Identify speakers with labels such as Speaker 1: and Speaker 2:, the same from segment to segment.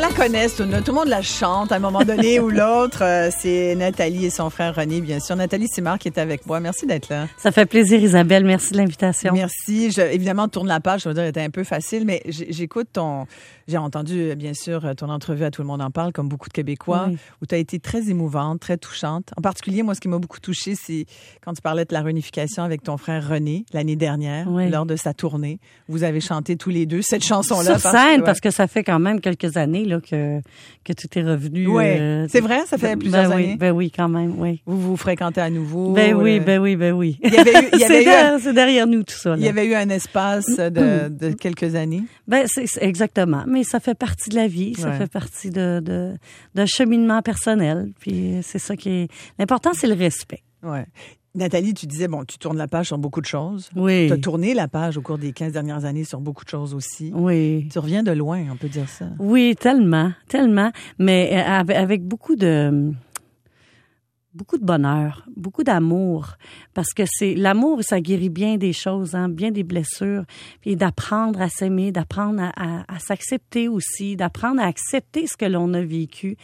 Speaker 1: la connaisse, tout le monde la chante à un moment donné ou l'autre. C'est Nathalie et son frère René, bien sûr. Nathalie Simard qui est avec moi. Merci d'être là.
Speaker 2: Ça fait plaisir, Isabelle. Merci de l'invitation.
Speaker 1: Merci. Évidemment, tourne la page, je veux dire, était un peu facile, mais j'écoute j'ai entendu, bien sûr, ton entrevue à Tout le monde en parle, comme beaucoup de Québécois, oui, où tu as été très émouvante, très touchante. En particulier, moi, ce qui m'a beaucoup touchée, c'est quand tu parlais de la réunification avec ton frère René, l'année dernière, oui, lors de sa tournée. Vous avez chanté tous les deux cette chanson-là.
Speaker 2: Sur scène, parce que ça fait quand même quelques années là, que tu es revenu.
Speaker 1: Oui, c'est vrai, ça fait plusieurs années.
Speaker 2: Ben oui, quand même, oui.
Speaker 1: Vous vous fréquentez à nouveau.
Speaker 2: Ben oui. C'est derrière nous tout ça. Là.
Speaker 1: Il y avait eu un espace de quelques années.
Speaker 2: Ben c'est exactement, mais ça fait partie de la vie, ça fait partie d'un cheminement personnel, puis c'est ça qui est l'important, c'est le respect.
Speaker 1: Ouais. Nathalie, tu disais, tu tournes la page sur beaucoup de choses.
Speaker 2: Oui.
Speaker 1: Tu as tourné la page au cours des 15 dernières années sur beaucoup de choses aussi.
Speaker 2: Oui.
Speaker 1: Tu reviens de loin, on peut dire ça.
Speaker 2: Oui, tellement, mais avec beaucoup de bonheur, beaucoup d'amour, parce que c'est l'amour, ça guérit bien des choses, bien des blessures, puis d'apprendre à s'aimer, d'apprendre à s'accepter aussi, d'apprendre à accepter ce que l'on a vécu.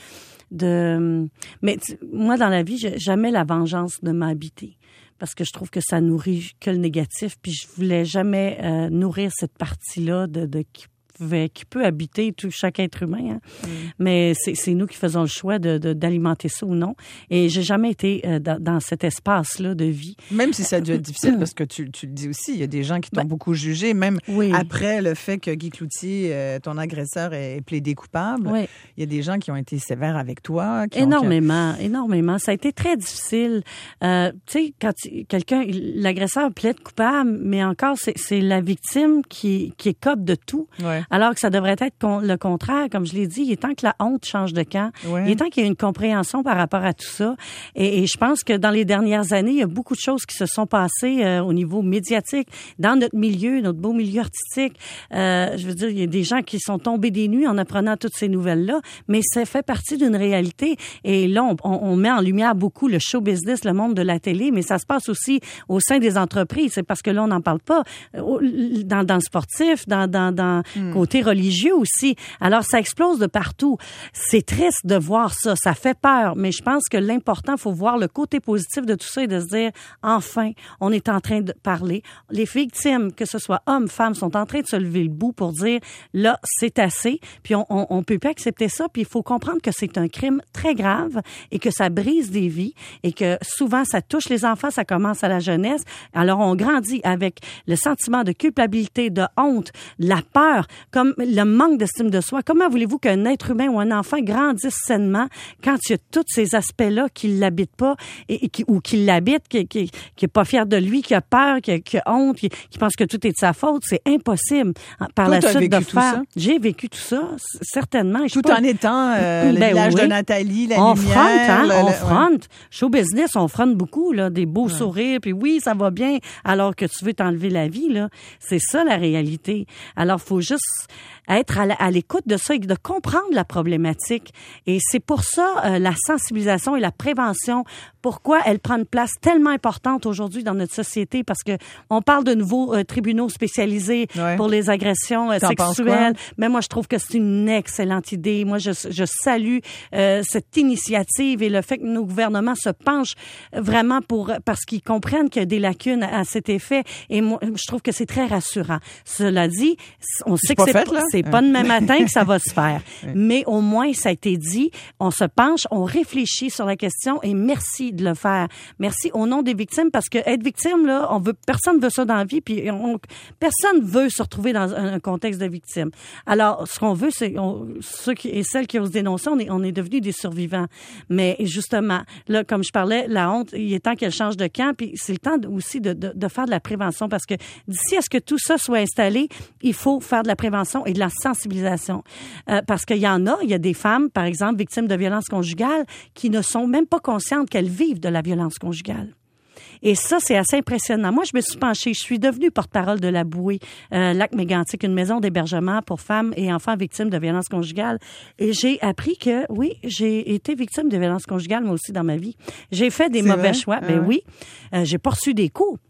Speaker 2: Mais moi, dans la vie, jamais la vengeance ne m'a habité, parce que je trouve que ça nourrit que le négatif, puis je voulais jamais nourrir cette partie-là qui peut habiter chaque être humain. Hein. Mais c'est nous qui faisons le choix d'alimenter ça ou non. Et j'ai jamais été dans cet espace-là de vie.
Speaker 1: Même si ça a dû être difficile, parce que tu le dis aussi, il y a des gens qui t'ont beaucoup jugé, même après le fait que Guy Cloutier, ton agresseur, ait plaidé coupable. Oui. Il y a des gens qui ont été sévères avec toi.
Speaker 2: Énormément. Ça a été très difficile. Tu sais, quand l'agresseur plaide coupable, mais encore, c'est la victime qui écope de tout. Ouais. Alors que ça devrait être le contraire. Comme je l'ai dit, il est temps que la honte change de camp. Ouais. Il est temps qu'il y ait une compréhension par rapport à tout ça. Et je pense que dans les dernières années, il y a beaucoup de choses qui se sont passées au niveau médiatique, dans notre milieu, notre beau milieu artistique. Je veux dire, il y a des gens qui sont tombés des nues en apprenant toutes ces nouvelles-là, mais ça fait partie d'une réalité. Et là, on met en lumière beaucoup le show business, le monde de la télé, mais ça se passe aussi au sein des entreprises. C'est parce que là, on n'en parle pas. Dans le sportif, dans côté religieux aussi. Alors, ça explose de partout. C'est triste de voir ça. Ça fait peur. Mais je pense que l'important, il faut voir le côté positif de tout ça et de se dire, enfin, on est en train de parler. Les victimes, que ce soit hommes, femmes, sont en train de se lever le bout pour dire, là, c'est assez. Puis on peut pas accepter ça. Puis il faut comprendre que c'est un crime très grave et que ça brise des vies et que souvent, ça touche les enfants, ça commence à la jeunesse. Alors, on grandit avec le sentiment de culpabilité, de honte, la peur, comme le manque d'estime de soi. Comment voulez-vous qu'un être humain ou un enfant grandisse sainement quand il y a tous ces aspects-là qui l'habitent pas ou qui l'habitent, qui est pas fier de lui, qui a peur, qui a honte, qui pense que tout est de sa faute? C'est impossible par la suite de faire. Ça? J'ai vécu tout ça, certainement.
Speaker 1: Tout en étant le village de Nathalie, la lumière.
Speaker 2: On fronte. Show business, on fronte beaucoup, là, des beaux sourires, puis oui, ça va bien, alors que tu veux t'enlever la vie, là. C'est ça, la réalité. Alors, faut juste être à l'écoute de ça et de comprendre la problématique. Et c'est pour ça la sensibilisation et la prévention, pourquoi elle prend une place tellement importante aujourd'hui dans notre société, parce que on parle de nouveaux tribunaux spécialisés pour les agressions sexuelles. Mais moi, je trouve que c'est une excellente idée. Moi, je salue cette initiative et le fait que nos gouvernements se penchent vraiment parce qu'ils comprennent qu'il y a des lacunes à cet effet. Et moi, je trouve que c'est très rassurant. Cela dit, on sait que c'est pas demain matin que ça va se faire. Mais au moins, ça a été dit. On se penche, on réfléchit sur la question et merci de le faire. Merci au nom des victimes, parce que être victime, là, personne veut ça dans la vie, puis personne veut se retrouver dans un contexte de victime. Alors, ce qu'on veut, c'est ceux et celles qui osent dénoncer, on est devenus des survivants. Mais justement, là, comme je parlais, la honte, il est temps qu'elle change de camp, puis c'est le temps aussi de faire de la prévention, parce que d'ici à ce que tout ça soit installé, il faut faire de la prévention et de la sensibilisation. Parce qu'il y a des femmes, par exemple, victimes de violences conjugales, qui ne sont même pas conscientes qu'elles vivent de la violence conjugale. Et ça, c'est assez impressionnant. Moi, je me suis penchée, je suis devenue porte-parole de la Bouée, Lac-Mégantic, une maison d'hébergement pour femmes et enfants victimes de violences conjugales. Et j'ai appris que, oui, j'ai été victime de violences conjugales, moi aussi, dans ma vie. J'ai fait des mauvais choix. Ben oui. J'ai pas reçu des coups.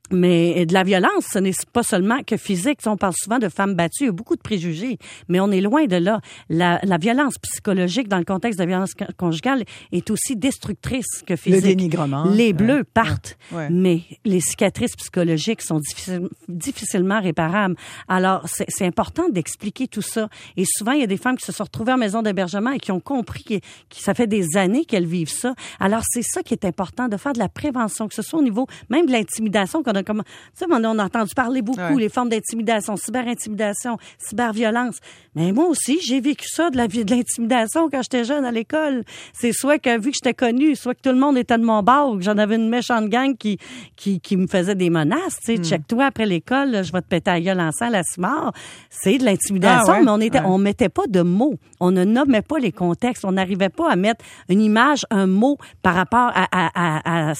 Speaker 2: Mais de la violence, ce n'est pas seulement que physique. On parle souvent de femmes battues. Il y a beaucoup de préjugés, mais on est loin de là. La violence psychologique dans le contexte de la violence conjugale est aussi destructrice que physique.
Speaker 1: Le dénigrement.
Speaker 2: Les bleus partent,
Speaker 1: ouais.
Speaker 2: mais les cicatrices psychologiques sont difficilement réparables. Alors, c'est important d'expliquer tout ça. Et souvent, il y a des femmes qui se sont retrouvées en maison d'hébergement et qui ont compris que ça fait des années qu'elles vivent ça. Alors, c'est ça qui est important, de faire de la prévention, que ce soit au niveau même de l'intimidation qu'on a comme, tu sais, on a entendu parler beaucoup, les formes d'intimidation, cyber-intimidation, cyber-violence. Mais moi aussi, j'ai vécu ça, de l'intimidation quand j'étais jeune à l'école. C'est soit que, vu que j'étais connue, soit que tout le monde était de mon bord ou que j'en avais une méchante gang qui me faisait des menaces. Tu sais, check-toi après l'école, là, je vais te péter la gueule en sang, la mort. C'est de l'intimidation, mais on mettait pas de mots. On ne nommait pas les contextes. On n'arrivait pas à mettre une image, un mot par rapport à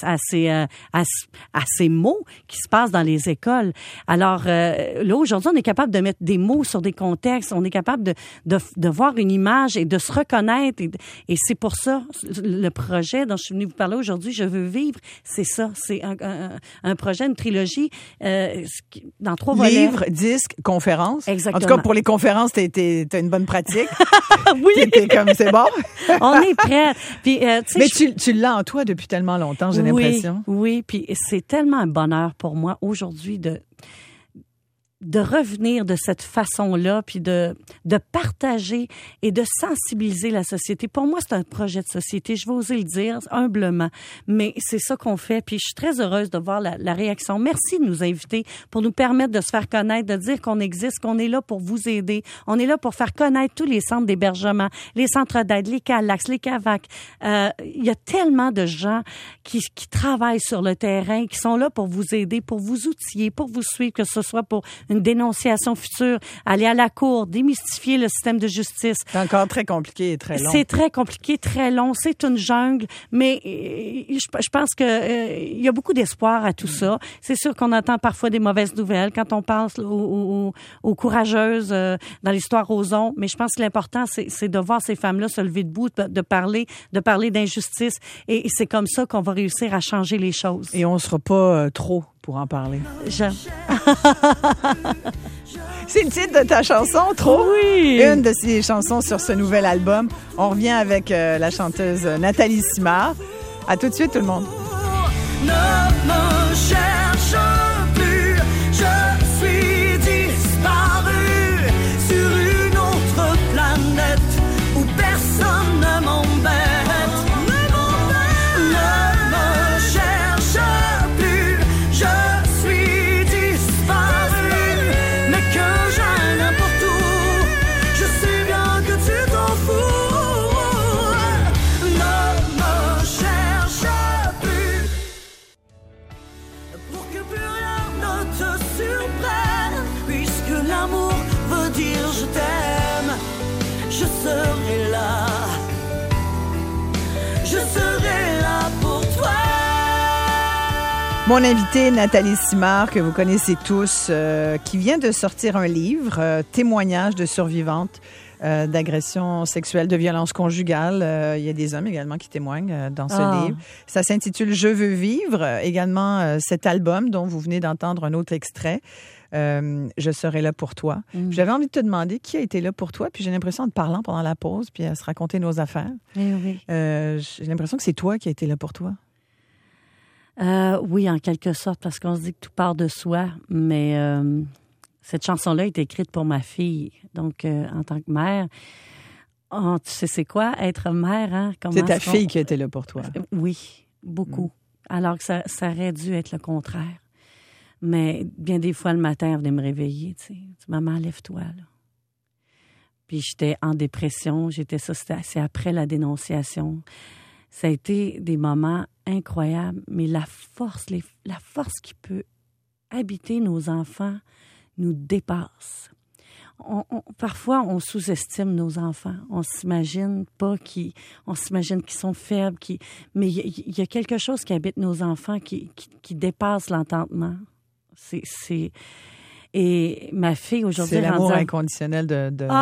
Speaker 2: ces mots qui se passent dans les écoles. Alors, là, aujourd'hui, on est capable de mettre des mots sur des contextes. On est capable de voir une image et de se reconnaître. Et c'est pour ça, le projet dont je suis venue vous parler aujourd'hui, Je veux vivre, c'est ça. C'est un projet, une trilogie dans 3 volets.
Speaker 1: Livre, disque, conférence.
Speaker 2: Exactement.
Speaker 1: En tout cas, pour les conférences, t'as une bonne pratique.
Speaker 2: Oui.
Speaker 1: T'es comme, c'est bon.
Speaker 2: On est prêts. Puis,
Speaker 1: mais tu l'as en toi depuis tellement longtemps, j'ai l'impression.
Speaker 2: Oui, puis c'est tellement un bonheur pour moi aujourd'hui de revenir de cette façon-là, puis de partager et de sensibiliser la société. Pour moi, c'est un projet de société, je vais oser le dire humblement, mais c'est ça qu'on fait, puis je suis très heureuse de voir la réaction. Merci de nous inviter pour nous permettre de se faire connaître, de dire qu'on existe, qu'on est là pour vous aider. On est là pour faire connaître tous les centres d'hébergement, les centres d'aide, les CALAX, les CAVAC. Il y a tellement de gens qui travaillent sur le terrain, qui sont là pour vous aider, pour vous outiller, pour vous suivre, que ce soit pour une dénonciation future, aller à la cour, démystifier le système de justice.
Speaker 1: C'est encore très compliqué et très long.
Speaker 2: C'est très compliqué, très long. C'est une jungle, mais je pense que il y a beaucoup d'espoir à tout ça. C'est sûr qu'on entend parfois des mauvaises nouvelles quand on pense aux courageuses dans l'histoire Ozon, mais je pense que l'important, c'est de voir ces femmes-là se lever debout, de parler d'injustice, et c'est comme ça qu'on va réussir à changer les choses.
Speaker 1: Et on sera pas trop pour en parler. C'est le titre de ta chanson, Trop.
Speaker 2: Oui.
Speaker 1: Une de ces chansons sur ce nouvel album. On revient avec la chanteuse Nathalie Simard. À tout de suite, tout le monde.
Speaker 3: Ne me cherche plus, je suis disparu sur une autre planète où personne ne m'embête.
Speaker 1: Mon invitée, Nathalie Simard, que vous connaissez tous, qui vient de sortir un livre, Témoignages de survivantes d'agressions sexuelles, de violences conjugales. Il y a des hommes également qui témoignent dans ce livre. Ça s'intitule « Je veux vivre », également cet album dont vous venez d'entendre un autre extrait. Je serai là pour toi. J'avais envie de te demander qui a été là pour toi, puis j'ai l'impression, en te parlant pendant la pause, puis à se raconter nos affaires,
Speaker 2: oui.
Speaker 1: J'ai l'impression que c'est toi qui a été là pour toi.
Speaker 2: Oui, en quelque sorte, parce qu'on se dit que tout part de soi, mais cette chanson-là est écrite pour ma fille. Donc, en tant que mère, tu sais c'est quoi, être mère, hein?
Speaker 1: C'est ta fille qui a été là pour toi.
Speaker 2: Oui, beaucoup. Alors que ça aurait dû être le contraire. Mais bien des fois, le matin, elle venait me réveiller, tu sais. Maman, lève-toi, là. Puis j'étais en dépression. C'est après la dénonciation. Ça a été des moments incroyables, mais la force qui peut habiter nos enfants nous dépasse. Parfois, on sous-estime nos enfants. On s'imagine qu'ils sont faibles, mais il y a quelque chose qui habite nos enfants qui dépasse l'entendement. Et ma fille aujourd'hui...
Speaker 1: C'est l'amour inconditionnel de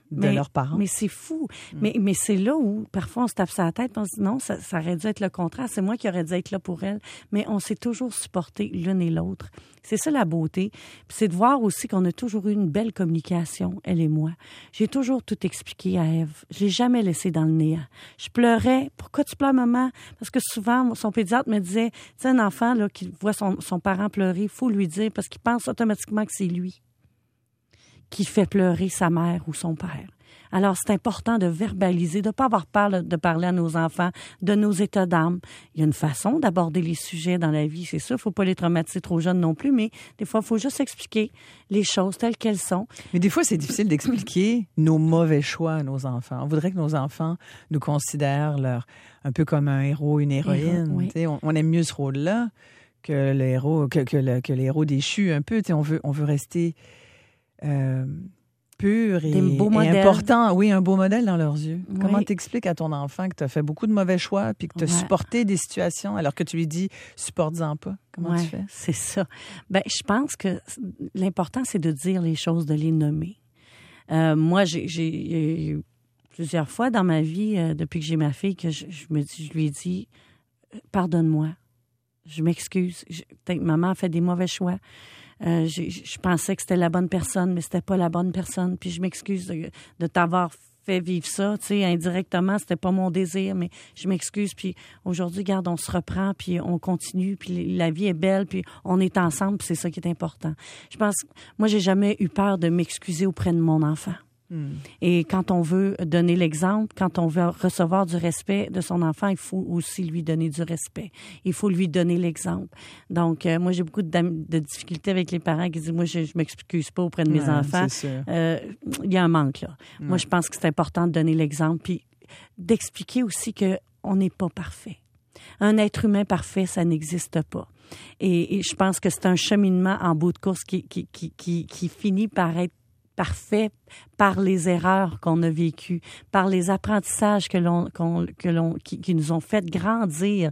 Speaker 1: de leurs parents.
Speaker 2: Mais c'est fou. Mais c'est là où, parfois, on se tape sur la tête et on se dit non, ça aurait dû être le contraire. C'est moi qui aurais dû être là pour elle. Mais on s'est toujours supporté l'une et l'autre. C'est ça la beauté. Puis c'est de voir aussi qu'on a toujours eu une belle communication, elle et moi. J'ai toujours tout expliqué à Ève. Je l'ai jamais laissé dans le néant. Je pleurais. Pourquoi tu pleures, maman? Parce que souvent, son pédiatre me disait, tu sais, un enfant là, qui voit son parent pleurer, il faut lui dire parce qu'il pense automatiquement que c'est lui qui fait pleurer sa mère ou son père. Alors, c'est important de verbaliser, de ne pas avoir peur de parler à nos enfants de nos états d'âme. Il y a une façon d'aborder les sujets dans la vie, c'est ça. Il ne faut pas les traumatiser trop jeunes non plus, mais des fois, il faut juste expliquer les choses telles qu'elles sont. Mais
Speaker 1: des fois, c'est difficile d'expliquer nos mauvais choix à nos enfants. On voudrait que nos enfants nous considèrent un peu comme un héros, une héroïne. Oui. On aime mieux ce rôle-là que le héros, que les héros déchus un peu. On veut rester... pur et important. Oui, un beau modèle dans leurs yeux. Oui. Comment t'expliques à ton enfant que tu as fait beaucoup de mauvais choix puis que tu as supporté des situations alors que tu lui dis « supporte-en pas ». Comment tu fais?
Speaker 2: C'est ça. Ben, je pense que l'important, c'est de dire les choses, de les nommer. Moi, j'ai eu plusieurs fois dans ma vie, depuis que j'ai ma fille, que je lui ai dit « pardonne-moi, je m'excuse, peut-être que maman a fait des mauvais choix ». Je pensais que c'était la bonne personne, mais c'était pas la bonne personne. Puis je m'excuse de t'avoir fait vivre ça, tu sais, indirectement, c'était pas mon désir, mais je m'excuse. Puis aujourd'hui, regarde, on se reprend, puis on continue, puis la vie est belle, puis on est ensemble, puis c'est ça qui est important. Je pense, moi, j'ai jamais eu peur de m'excuser auprès de mon enfant. Et quand on veut donner l'exemple, quand on veut recevoir du respect de son enfant, il faut aussi lui donner du respect. Il faut lui donner l'exemple. Donc, moi, j'ai beaucoup de difficultés avec les parents qui disent, moi, je m'excuse pas auprès de mes enfants. Il y a un manque, là. Moi, je pense que c'est important de donner l'exemple, puis d'expliquer aussi qu'on n'est pas parfait. Un être humain parfait, ça n'existe pas. Et je pense que c'est un cheminement en bout de course qui finit par être parfait par les erreurs qu'on a vécues, par les apprentissages qui nous ont fait grandir.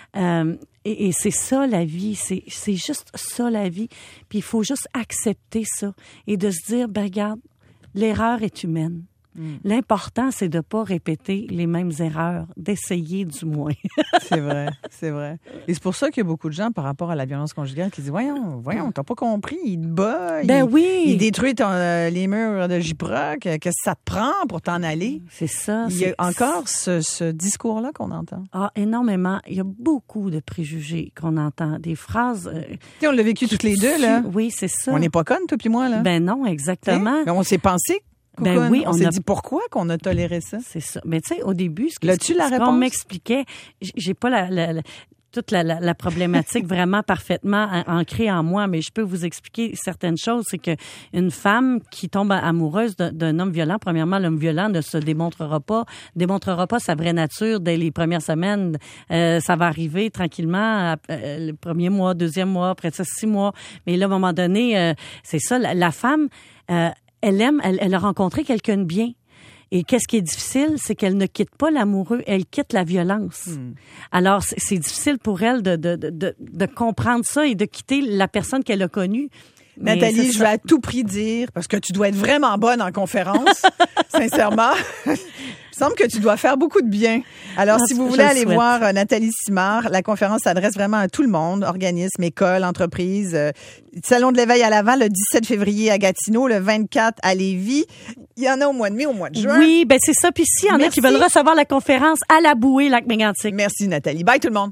Speaker 2: Et c'est ça la vie, c'est juste ça la vie. Puis il faut juste accepter ça et de se dire, ben regarde, l'erreur est humaine. L'important, c'est de ne pas répéter les mêmes erreurs, d'essayer du moins.
Speaker 1: C'est vrai. Et c'est pour ça qu'il y a beaucoup de gens, par rapport à la violence conjugale, qui disent, voyons, t'as pas compris, il te bat, il détruit les murs de Gyproc, qu'est-ce que ça te prend pour t'en aller?
Speaker 2: C'est ça.
Speaker 1: Il y a encore ce discours-là qu'on entend.
Speaker 2: Ah, énormément. Il y a beaucoup de préjugés qu'on entend, des phrases...
Speaker 1: on l'a vécu toutes les deux, là.
Speaker 2: Oui, c'est ça.
Speaker 1: On n'est pas connes, toi puis moi, là.
Speaker 2: Ben non, exactement.
Speaker 1: Mais on s'est pensé...
Speaker 2: Ben oui,
Speaker 1: on s'est dit pourquoi qu'on a toléré ça.
Speaker 2: C'est ça. Mais tu sais, au début,
Speaker 1: ce
Speaker 2: qu'on m'expliquait, j'ai pas toute la problématique vraiment parfaitement ancrée en moi, mais je peux vous expliquer certaines choses. C'est que une femme qui tombe amoureuse d'un homme violent, premièrement, l'homme violent ne se démontrera pas sa vraie nature dès les premières semaines. Ça va arriver tranquillement, le premier mois, deuxième mois, après ça, 6 mois. Mais là, à un moment donné, c'est ça, la femme... Elle a rencontré quelqu'un de bien. Et qu'est-ce qui est difficile, c'est qu'elle ne quitte pas l'amoureux, elle quitte la violence. Alors, c'est difficile pour elle de comprendre ça et de quitter la personne qu'elle a connue.
Speaker 1: Nathalie, je vais à tout prix dire, parce que tu dois être vraiment bonne en conférence, sincèrement. Il me semble que tu dois faire beaucoup de bien. Alors, si vous voulez aller voir Nathalie Simard, la conférence s'adresse vraiment à tout le monde, organismes, écoles, entreprises. Salon de l'éveil à Laval, le 17 février à Gatineau, le 24 à Lévis. Il y en a au mois de mai, au mois de juin.
Speaker 2: Oui, ben c'est ça. Puis s'il y en a qui veulent recevoir la conférence à la Bouée, Lac-Mégantic.
Speaker 1: Merci Nathalie. Bye tout le monde.